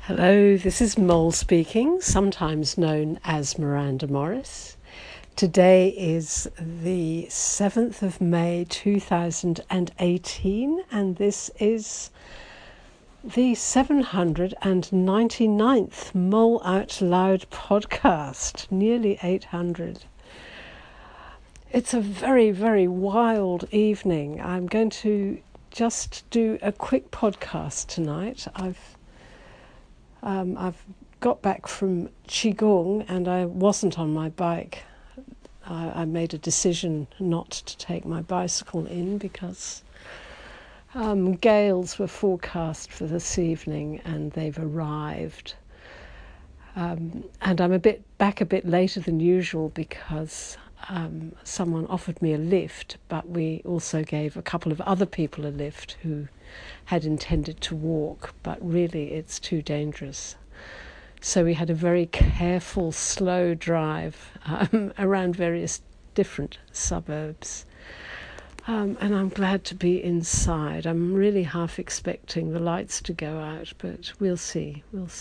Hello, this is Mole speaking, sometimes known as Miranda Morris. Today is the 7th of May 2018 and this is the 799th Mole Out Loud podcast, nearly 800. It's a very, very wild evening. I'm going to just do a quick podcast tonight. I've got back from Qigong and I wasn't on my bike. I made a decision not to take my bicycle in because gales were forecast for this evening and they've arrived. And I'm a bit later than usual because someone offered me a lift, but we also gave a couple of other people a lift who had intended to walk, but really it's too dangerous. So we had a very careful, slow drive around various different suburbs. And I'm glad to be inside. I'm really half expecting the lights to go out, but we'll see.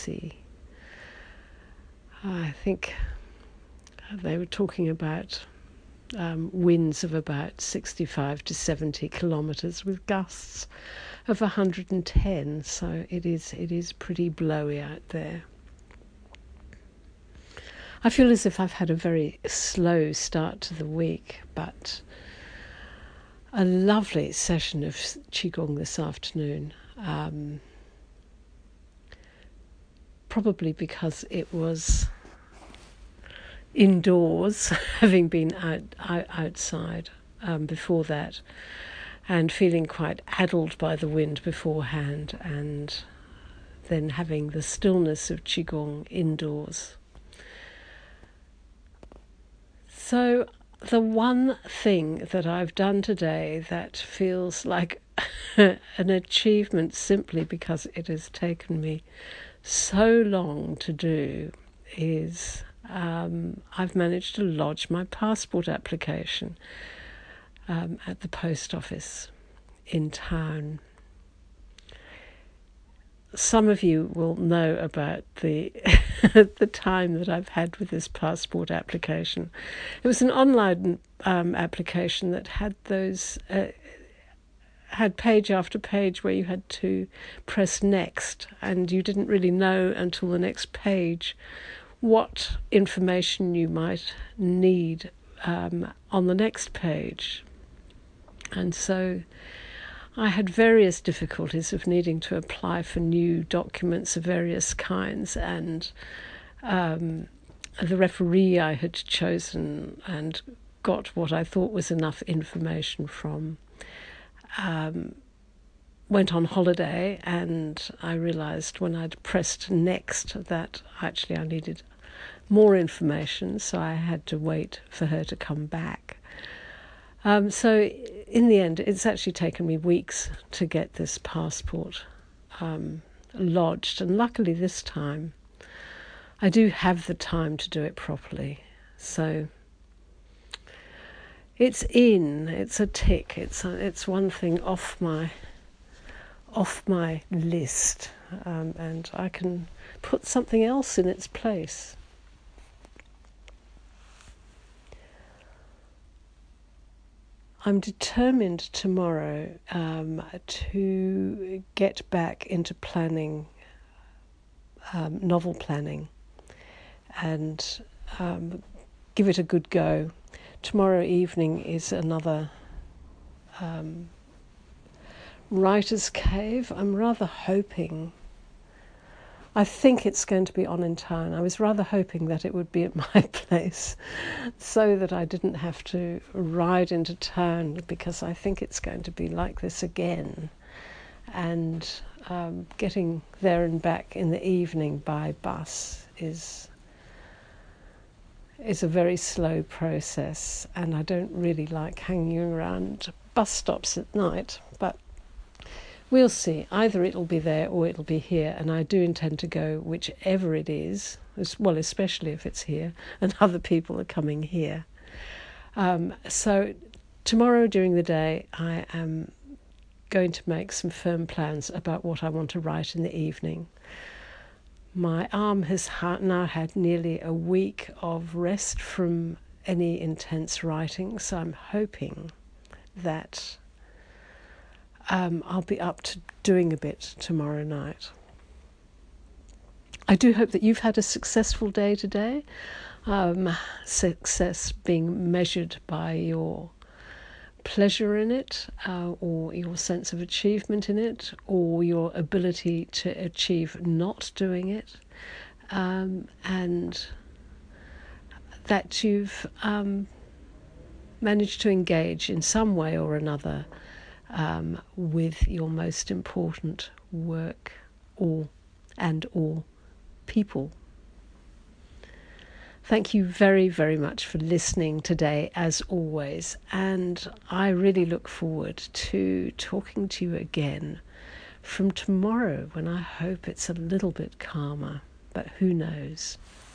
I think they were talking about winds of about 65 to 70 kilometres with gusts of 110, so it is pretty blowy out there. I feel as if I've had a very slow start to the week, but a lovely session of Qigong this afternoon, probably because it was indoors, having been outside before that, and feeling quite addled by the wind beforehand, and then having the stillness of Qigong indoors. So the one thing that I've done today that feels like an achievement simply because it has taken me so long to do is I've managed to lodge my passport application at the post office in town. Some of you will know about the the time that I've had with this passport application. It was an online application that had those had page after page where you had to press next, and you didn't really know until the next page what information you might need on the next page. And so I had various difficulties of needing to apply for new documents of various kinds, and the referee I had chosen and got what I thought was enough information from went on holiday, and I realised when I'd pressed next that actually I needed more information, so I had to wait for her to come back. So in the end, it's actually taken me weeks to get this passport lodged, and luckily this time I do have the time to do it properly. So it's a tick, it's one thing off my list, and I can put something else in its place. I'm determined tomorrow to get back into planning, novel planning, and give it a good go. Tomorrow evening is another writer's cave. I'm rather hoping, I think it's going to be on in town. I was rather hoping that it would be at my place so that I didn't have to ride into town, because I think it's going to be like this again. And getting there and back in the evening by bus is a very slow process, and I don't really like hanging around bus stops at night, but we'll see. Either it'll be there or it'll be here, and I do intend to go whichever it is, well, especially if it's here and other people are coming here. So tomorrow during the day I am going to make some firm plans about what I want to write in the evening. My arm has now had nearly a week of rest from any intense writing, so I'm hoping that I'll be up to doing a bit tomorrow night. I do hope that you've had a successful day today. Success being measured by your pleasure in it, or your sense of achievement in it, or your ability to achieve not doing it, and that you've managed to engage in some way or another with your most important work or people. Thank you very, very much for listening today, as always, and I really look forward to talking to you again from tomorrow, when I hope it's a little bit calmer, but who knows.